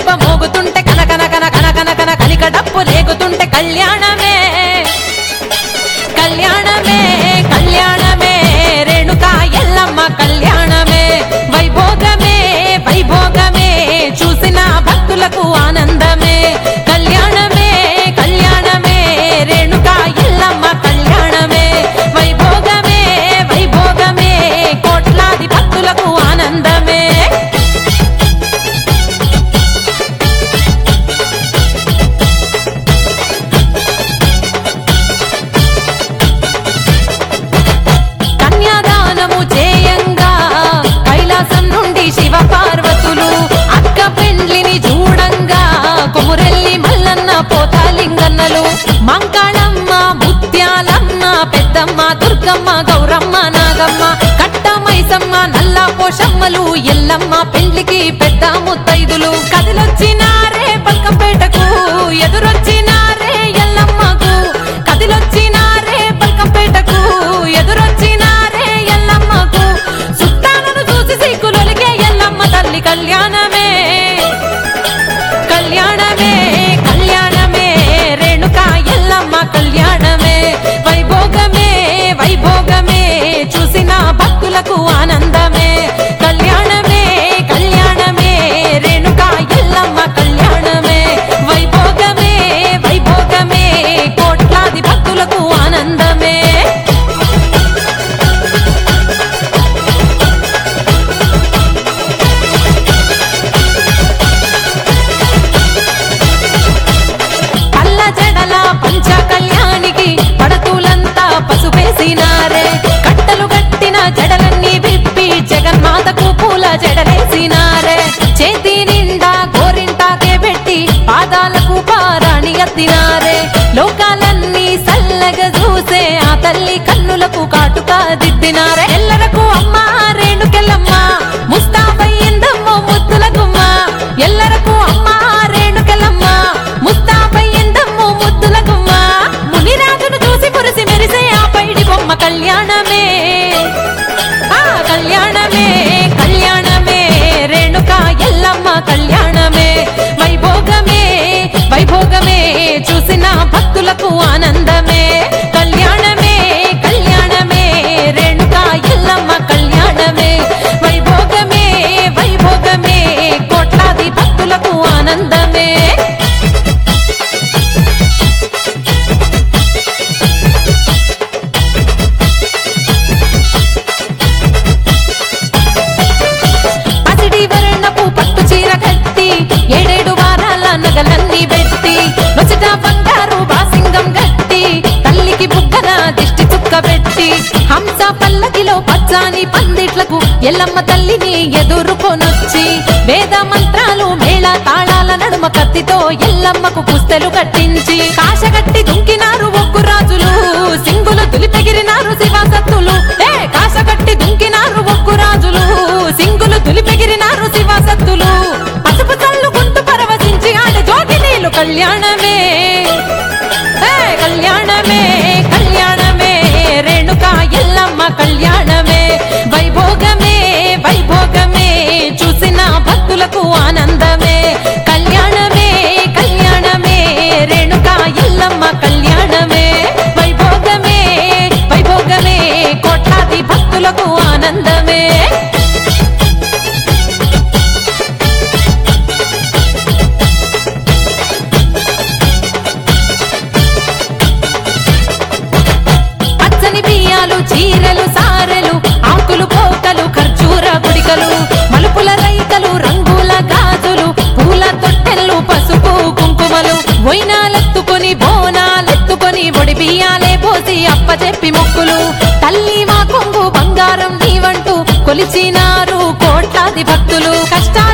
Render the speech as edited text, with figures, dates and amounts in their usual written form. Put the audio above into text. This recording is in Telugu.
దెబ్బ మోగుతుంటే కనకన కన కన కన కన కనిక డప్పు లేగుతుంటే కళ్యాణమే కళ్యాణమే కళ్యాణమే రేణుకా ఎల్లమ్మ కళ్యాణమే వైభోగమే వైభోగమే చూసిన భక్తులకు ఆనందమే కళ్యాణమే కళ్యాణమే రేణుకా ఎల్లమ్మ కళ్యాణమే వైభోగమే వైభోగమే కోట్లాది భక్తులకు ఆనందమే కన్యాదానము చేయంగా కైలాసం నుండి శివ పార్వతులు అక్క పెండ్లిని చూడంగా కొమురెల్లి మల్లన్న పోతాలింగన్నలు మంకాళమ్మ ముత్యాలమ్మ పెద్దమ్మ దుర్గమ్మ గౌరమ్మ నాగమ్మ కట్ట మైసమ్మ నల్ల పోషమ్మలు ఎల్లమ్మ పెండ్లికి పెద్ద ముత్తైదులు కదిలొచ్చినారే పల్కంపేటకు ఎదురొచ్చినారే ఎల్లమ్మకు కదిలొచ్చినారే పల్కంపేటకు ఎదురొచ్చినారే ఎల్లమ్మకు సుట్టాలను చూసి సిగ్గులొలిగే ఎల్లమ్మ తల్లి కళ్యాణమే కళ్యాణమే కళ్యాణమే రేణుకా ఎల్లమ్మ కళ్యాణమే వైభోగమే వైభోగమే చూసిన భక్తులకు ఆనందమే కళ్యాణమే కళ్యాణమే రేణుకా ఎల్లమ్మ కళ్యాణమే వైభోగమే వైభోగమే కోట్లాది భక్తులకు ఆనందమే పల్ల జడల పంచ కళ్యాణికి పడతులంతా పసుపేసినారే కట్టలు కట్టిన జడలన్నీ విప్పి జగన్మాతకు పూల జడలేసినారే చేతి నిండా గోరింటాకే పెట్టి పాదాలకు పారాణి ఎత్తినారే లోకాలన్నీ సల్లగా చూసే ఆ తల్లి కన్నులకు కాటుకా దిద్దినారే ఎల్లరకు అమ్మ రేణుకెల్లమ్మ ముస్తాబయ్యిందమ్మో ముద్దుల గుమ్మ ఎల్లరకు అమ్మ రేణుకెల్లమ్మ ముస్తాబయ్యిందమ్మో ముద్దుల గుమ్మ మునిరాజును చూసి మురిసి మెరిసే ఆ పైడి బొమ్మ కళ్యాణమే ఆ కళ్యాణమే కళ్యాణమే రేణుకా ఎల్లమ్మ కళ్యాణమే వైభోగమే వైభోగమే చూసిన భక్తులకు ఆనందమే కళ్యాణమే కళ్యాణమే రేణుకా ఎల్లమ్మ కళ్యాణమే వైభోగమే వైభోగమే కోట్లాది భక్తులకు ఆనందమే పసిడి వర్ణపు పట్టు చీర కట్టి 7 వారాల నగలన్నీ పెట్టి నొసట బంగారు బాసింగం గట్టి తల్లికి బుగ్గన దిష్టి చుక్క పెట్టి హంస పల్లకిలో పచ్చాని పందిట్లకు ఎల్లమ్మ తల్లిని ఎదుర్కొనొచ్చి వేద మంత్రాలు మేళ తాళాల నడుమ కత్తితో ఎల్లమ్మకు పుస్తెలు కట్టించి కాశగట్టి దుంకినారు ఒగ్గు రాజులు సింగులు తులిపెగిరినారు శివసత్తులు కాశగట్టి దుంకినారు ఒగ్గు రాజులు సింగులు తులిపెగిరినారు శివసత్తులు పసుపు చల్లు గుంటు పరవశించి ఆడే జోగినీలు కళ్యాణమే కళ్యాణమే కళ్యాణమే రేణుకా ఎల్లమ్మ కళ్యాణమే వైభోగమే వైభోగమే చూసిన భక్తులకు ఆనందమే కళ్యాణమే కళ్యాణమే రేణుకా ఎల్లమ్మ కళ్యాణమే వైభోగమే వైభోగమే కోట్లాది భక్తులకు ఆనందమే పచ్చని బియ్యాలు చీరలు సారెలు ఆకులు పోకలు ఖర్జూర గుడికలు మలుపుల రైకలు రంగుల గాజులు పూల తొట్టెళ్ళు పసుపు కుంకుమలు వైనాలెత్తుకొని బోనాలెత్తుకొని ఒడి బియ్యాలే పోసి అప్పచెప్పి మొక్కులు తల్లి మా కొంగు బంగారం నీవంటూ కొలిచినారు కోట్లాది భక్తులు కష్ట